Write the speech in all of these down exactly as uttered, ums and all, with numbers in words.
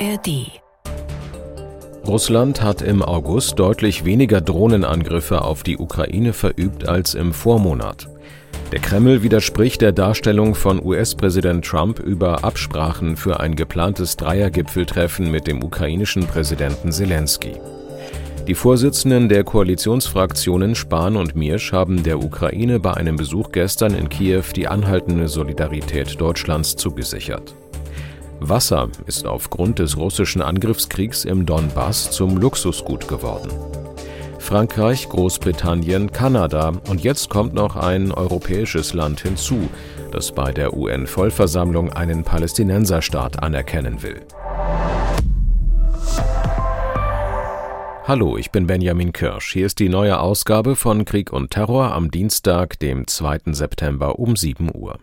A R D. Russland hat im August deutlich weniger Drohnenangriffe auf die Ukraine verübt als im Vormonat. Der Kreml widerspricht der Darstellung von U S-Präsident Trump über Absprachen für ein geplantes Dreiergipfeltreffen mit dem ukrainischen Präsidenten Selenskyj. Die Vorsitzenden der Koalitionsfraktionen Spahn und Miersch haben der Ukraine bei einem Besuch gestern in Kiew die anhaltende Solidarität Deutschlands zugesichert. Wasser ist aufgrund des russischen Angriffskriegs im Donbass zum Luxusgut geworden. Frankreich, Großbritannien, Kanada und jetzt kommt noch ein europäisches Land hinzu, das bei der U N-Vollversammlung einen Palästinenserstaat anerkennen will. Hallo, ich bin Benjamin Kirsch. Hier ist die neue Ausgabe von Krieg und Terror am Dienstag, dem zweiten September um sieben Uhr.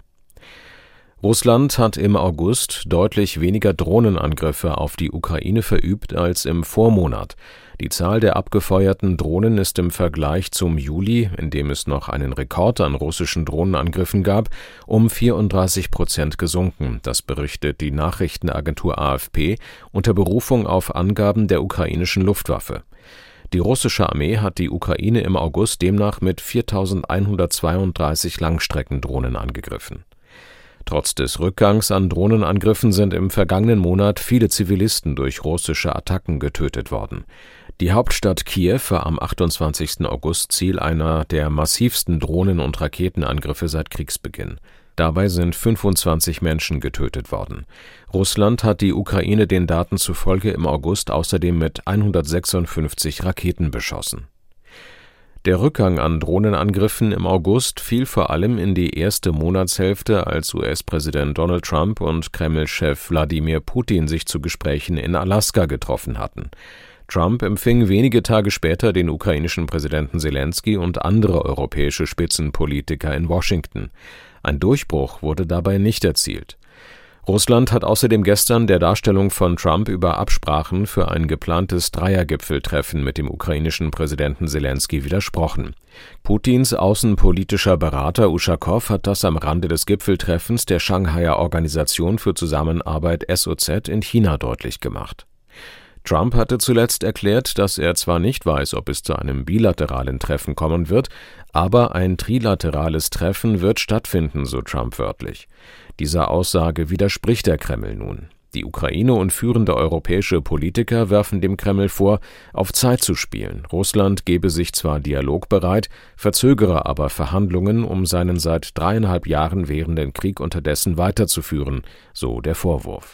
Russland hat im August deutlich weniger Drohnenangriffe auf die Ukraine verübt als im Vormonat. Die Zahl der abgefeuerten Drohnen ist im Vergleich zum Juli, in dem es noch einen Rekord an russischen Drohnenangriffen gab, um vierunddreißig Prozent gesunken. Das berichtet die Nachrichtenagentur A F P unter Berufung auf Angaben der ukrainischen Luftwaffe. Die russische Armee hat die Ukraine im August demnach mit viertausendeinhundertzweiunddreißig Langstreckendrohnen angegriffen. Trotz des Rückgangs an Drohnenangriffen sind im vergangenen Monat viele Zivilisten durch russische Attacken getötet worden. Die Hauptstadt Kiew war am achtundzwanzigsten August Ziel einer der massivsten Drohnen- und Raketenangriffe seit Kriegsbeginn. Dabei sind fünfundzwanzig Menschen getötet worden. Russland hat die Ukraine den Daten zufolge im August außerdem mit hundertsechsundfünfzig Raketen beschossen. Der Rückgang an Drohnenangriffen im August fiel vor allem in die erste Monatshälfte, als U S-Präsident Donald Trump und Kreml-Chef Wladimir Putin sich zu Gesprächen in Alaska getroffen hatten. Trump empfing wenige Tage später den ukrainischen Präsidenten Selenskyj und andere europäische Spitzenpolitiker in Washington. Ein Durchbruch wurde dabei nicht erzielt. Russland hat außerdem gestern der Darstellung von Trump über Absprachen für ein geplantes Dreiergipfeltreffen mit dem ukrainischen Präsidenten Selenskyj widersprochen. Putins außenpolitischer Berater Uschakow hat das am Rande des Gipfeltreffens der Shanghaier Organisation für Zusammenarbeit S O Z in China deutlich gemacht. Trump hatte zuletzt erklärt, dass er zwar nicht weiß, ob es zu einem bilateralen Treffen kommen wird, aber ein trilaterales Treffen wird stattfinden, so Trump wörtlich. Dieser Aussage widerspricht der Kreml nun. Die Ukraine und führende europäische Politiker werfen dem Kreml vor, auf Zeit zu spielen. Russland gebe sich zwar dialogbereit, verzögere aber Verhandlungen, um seinen seit dreieinhalb Jahren währenden Krieg unterdessen weiterzuführen, so der Vorwurf.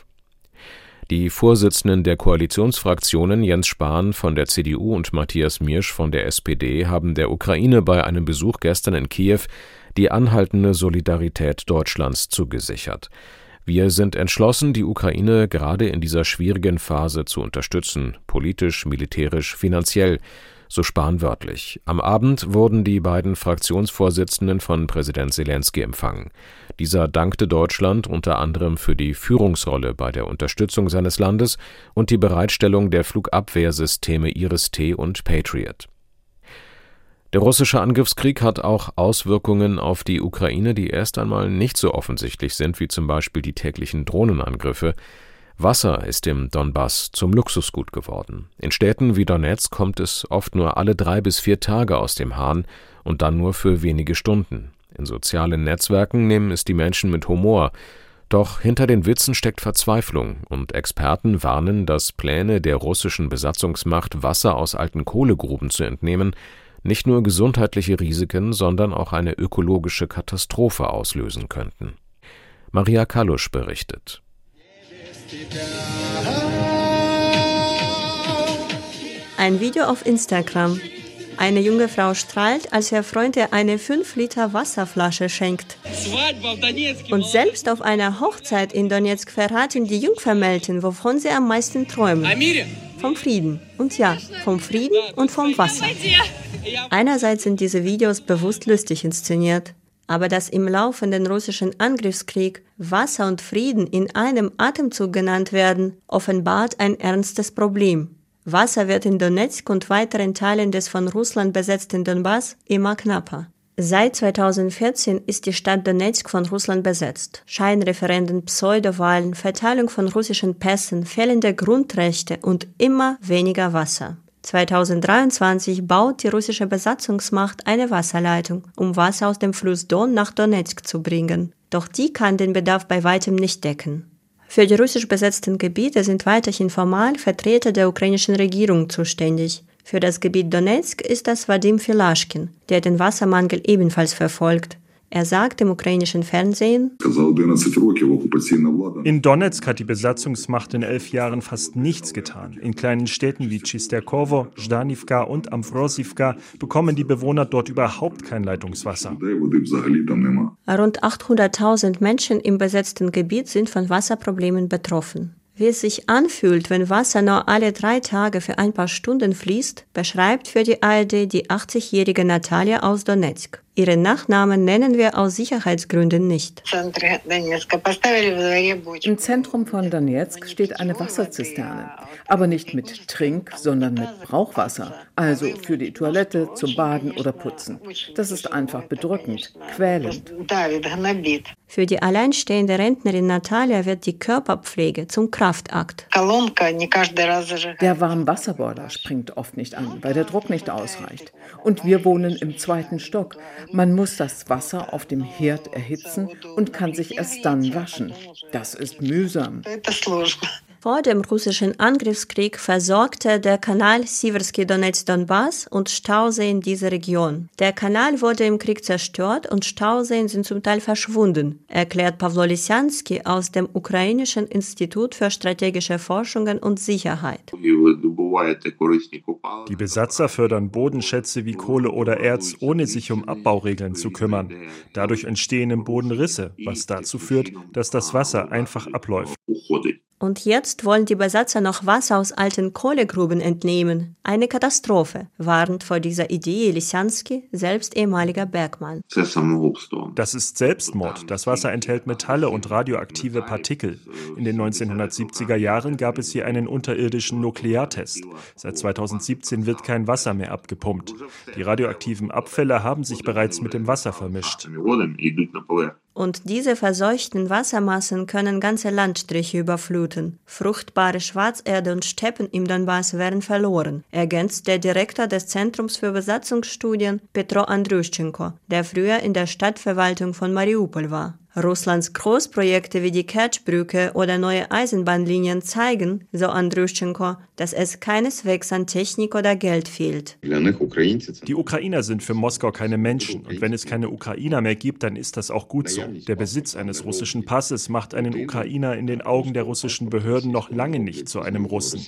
Die Vorsitzenden der Koalitionsfraktionen Jens Spahn von der C D U und Matthias Miersch von der S P D haben der Ukraine bei einem Besuch gestern in Kiew die anhaltende Solidarität Deutschlands zugesichert. Wir sind entschlossen, die Ukraine gerade in dieser schwierigen Phase zu unterstützen, politisch, militärisch, finanziell, so Spahn wörtlich. Am Abend wurden die beiden Fraktionsvorsitzenden von Präsident Selenskyj empfangen. Dieser dankte Deutschland unter anderem für die Führungsrolle bei der Unterstützung seines Landes und die Bereitstellung der Flugabwehrsysteme Iris-T und Patriot. Der russische Angriffskrieg hat auch Auswirkungen auf die Ukraine, die erst einmal nicht so offensichtlich sind wie zum Beispiel die täglichen Drohnenangriffe. Wasser ist im Donbass zum Luxusgut geworden. In Städten wie Donezk kommt es oft nur alle drei bis vier Tage aus dem Hahn und dann nur für wenige Stunden. In sozialen Netzwerken nehmen es die Menschen mit Humor. Doch hinter den Witzen steckt Verzweiflung und Experten warnen, dass Pläne der russischen Besatzungsmacht, Wasser aus alten Kohlegruben zu entnehmen, nicht nur gesundheitliche Risiken, sondern auch eine ökologische Katastrophe auslösen könnten. Maria Kalusch berichtet. Ein Video auf Instagram. Eine junge Frau strahlt, als ihr Freund ihr eine fünf Liter Wasserflasche schenkt. Und selbst auf einer Hochzeit in Donezk verraten die Jungvermählten, wovon sie am meisten träumen. Vom Frieden. Und ja, vom Frieden und vom Wasser. Einerseits sind diese Videos bewusst lustig inszeniert. Aber dass im laufenden russischen Angriffskrieg Wasser und Frieden in einem Atemzug genannt werden, offenbart ein ernstes Problem. Wasser wird in Donezk und weiteren Teilen des von Russland besetzten Donbass immer knapper. Seit zweitausendvierzehn ist die Stadt Donezk von Russland besetzt. Scheinreferenden, Pseudowahlen, Verteilung von russischen Pässen, fehlende Grundrechte und immer weniger Wasser. zweitausenddreiundzwanzig baut die russische Besatzungsmacht eine Wasserleitung, um Wasser aus dem Fluss Don nach Donezk zu bringen. Doch die kann den Bedarf bei weitem nicht decken. Für die russisch besetzten Gebiete sind weiterhin formal Vertreter der ukrainischen Regierung zuständig. Für das Gebiet Donezk ist das Wadim Filaschkin, der den Wassermangel ebenfalls verfolgt. Er sagt im ukrainischen Fernsehen: In Donezk hat die Besatzungsmacht in elf Jahren fast nichts getan. In kleinen Städten wie Chisterkowo, Zdanivka und Amvrosivka bekommen die Bewohner dort überhaupt kein Leitungswasser. Rund achthunderttausend Menschen im besetzten Gebiet sind von Wasserproblemen betroffen. Wie es sich anfühlt, wenn Wasser nur alle drei Tage für ein paar Stunden fließt, beschreibt für die A R D die achtzigjährige Natalia aus Donezk. Ihren Nachnamen nennen wir aus Sicherheitsgründen nicht. Im Zentrum von Donezk steht eine Wasserzisterne, aber nicht mit Trink-, sondern mit Brauchwasser, also für die Toilette, zum Baden oder Putzen. Das ist einfach bedrückend, quälend. Für die alleinstehende Rentnerin Natalia wird die Körperpflege zum Kraftakt. Der Warmwasserboiler springt oft nicht an, weil der Druck nicht ausreicht. Und wir wohnen im zweiten Stock. Man muss das Wasser auf dem Herd erhitzen und kann sich erst dann waschen. Das ist mühsam. Vor dem russischen Angriffskrieg versorgte der Kanal Siversky Donetsk-Donbass und Stauseen diese Region. Der Kanal wurde im Krieg zerstört und Stauseen sind zum Teil verschwunden, erklärt Pawlo Lisyansky aus dem Ukrainischen Institut für strategische Forschungen und Sicherheit. Die Besatzer fördern Bodenschätze wie Kohle oder Erz, ohne sich um Abbauregeln zu kümmern. Dadurch entstehen im Boden Risse, was dazu führt, dass das Wasser einfach abläuft. Und jetzt wollen die Besatzer noch Wasser aus alten Kohlegruben entnehmen. Eine Katastrophe, warnt vor dieser Idee Lisyansky, selbst ehemaliger Bergmann. Das ist Selbstmord. Das Wasser enthält Metalle und radioaktive Partikel. In den neunzehnhundertsiebziger Jahren gab es hier einen unterirdischen Nukleartest. Seit zweitausendsiebzehn wird kein Wasser mehr abgepumpt. Die radioaktiven Abfälle haben sich bereits mit dem Wasser vermischt. Und diese verseuchten Wassermassen können ganze Landstriche überfluten. Fruchtbare Schwarzerde und Steppen im Donbass werden verloren, ergänzt der Direktor des Zentrums für Besatzungsstudien Petro Andryuschenko, der früher in der Stadtverwaltung von Mariupol war. Russlands Großprojekte wie die Kertsch-Brücke oder neue Eisenbahnlinien zeigen, so Andryuschenko, dass es keineswegs an Technik oder Geld fehlt. Die Ukrainer sind für Moskau keine Menschen. Und wenn es keine Ukrainer mehr gibt, dann ist das auch gut so. Der Besitz eines russischen Passes macht einen Ukrainer in den Augen der russischen Behörden noch lange nicht zu einem Russen.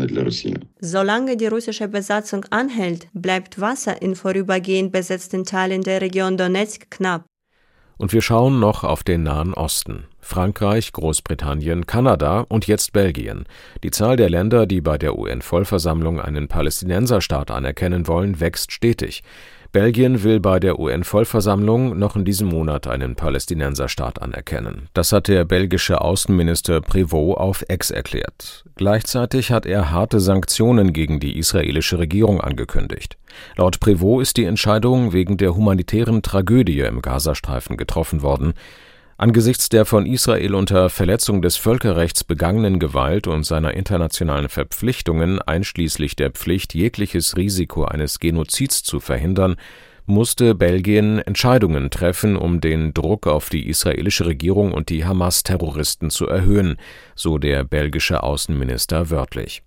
Solange die russische Besatzung anhält, bleibt Wasser in vorübergehend besetzten Teilen der Region Donezk knapp. Und wir schauen noch auf den Nahen Osten. Frankreich, Großbritannien, Kanada und jetzt Belgien. Die Zahl der Länder, die bei der U N-Vollversammlung einen Palästinenserstaat anerkennen wollen, wächst stetig. Belgien will bei der U N-Vollversammlung noch in diesem Monat einen Palästinenserstaat anerkennen. Das hat der belgische Außenminister Prévost auf X erklärt. Gleichzeitig hat er harte Sanktionen gegen die israelische Regierung angekündigt. Laut Prévost ist die Entscheidung wegen der humanitären Tragödie im Gazastreifen getroffen worden. Angesichts der von Israel unter Verletzung des Völkerrechts begangenen Gewalt und seiner internationalen Verpflichtungen, einschließlich der Pflicht, jegliches Risiko eines Genozids zu verhindern, musste Belgien Entscheidungen treffen, um den Druck auf die israelische Regierung und die Hamas-Terroristen zu erhöhen, so der belgische Außenminister wörtlich.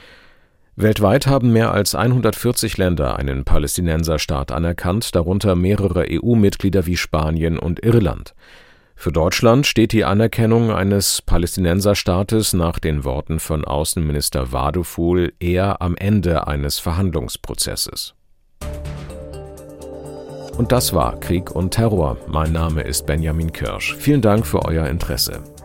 Weltweit haben mehr als hundertvierzig Länder einen Palästinenserstaat anerkannt, darunter mehrere E U-Mitglieder wie Spanien und Irland. Für Deutschland steht die Anerkennung eines Palästinenserstaates nach den Worten von Außenminister Wadefuhl eher am Ende eines Verhandlungsprozesses. Und das war Krieg und Terror. Mein Name ist Benjamin Kirsch. Vielen Dank für euer Interesse.